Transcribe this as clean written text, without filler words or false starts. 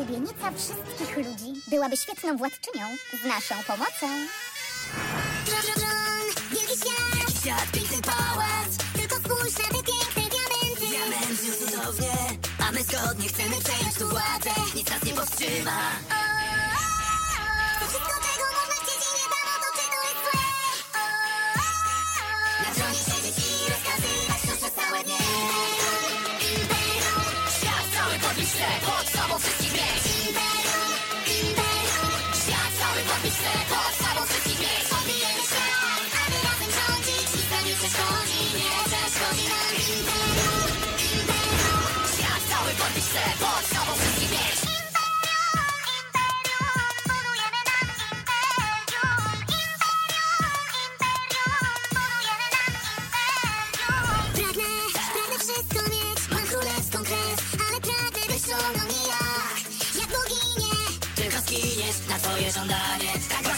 ulubienica wszystkich ludzi. Byłaby świetną władczynią z naszą pomocą. Wielki świat, piękny pałac. Tylko spójrz na te piękne diamenty. Diament zniósł cudownie, a my zgodnie chcemy przejąć tu władzę. Nic nas nie powstrzyma. To wszystko, czego można chcieć i nie damo, to czy to jest złe? Na tronie siedzieć i rozkazywać to przez całe dnie. Imperium, świat cały podbić chce, pod sobą wszystkich mieć. Imperium, świat cały podbić chce, pod sobą wszystkich mieć. Odbijemy świat, aby razem rządzić. Nic nam nie przeszkodzi, nie przeszkodzi nam. Imperium, świat cały podbić chce, pod sobą wszystkich mieć. Pragnę wszystko mieć, mam królewską krew, ale pragnę być szaloną jak boginię. Tylko skiniesz na twoje żądanie, tak